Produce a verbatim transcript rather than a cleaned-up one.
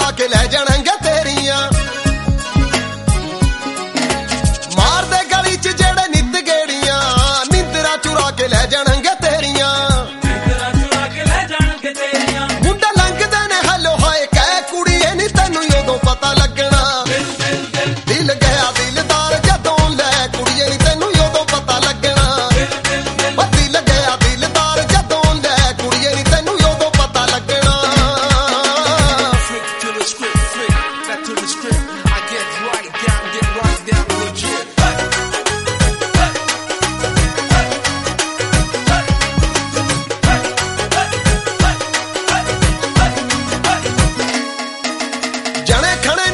ਚੁਰਾ ਕੇ ਲੈ ਜਾਣਗੇ ਤੇਰੀਆਂ। ਮਾਰਦੇ ਗਲੀ ਚ ਜਿਹੜੇ ਨਿੱਤ ਗੇੜੀਆਂ ਨਿੰਦਰਾ ਚੁਰਾ ਕੇ ਲੈ ਜਾਣਗੇ ਤੇਰੀਆਂ। ਨਿੰਦਰਾ ਚੁਰਾ ਕੇ ਲੈ ਜਾਣਗੇ ਤੇਰੀਆਂ। ਮੁੰਡੇ ਲੰਘਦੇ ਨੇ ਹੈਲੋ ਹਾਏ ਕਹਿ ਕੁੜੀਏ ਨੀ ਤੈਨੂੰ ਉਦੋਂ ਪਤਾ ਲੱਗਣਾ। ਦਿਲ ਗਿਆ ਦਿਲਦਾਰ ਜਦੋਂ ਲੈ ਕੁੜੀਏ ਨੀ ਤੈਨੂੰ ਉਦੋਂ ਪਤਾ ਲੱਗਣਾ। ਉਹ ਦਿਲ ਗਿਆ ਦਿਲਦਾਰ ਜਦੋਂ ਲੈ ਕੁੜੀਏ ਨੀ ਤੈਨੂੰ ਉਦੋਂ ਪਤਾ ਲੱਗਣਾ। Flick to the script, flick back to the script. I get right down, get right down legit. ਜਣੇ ਖਣੇ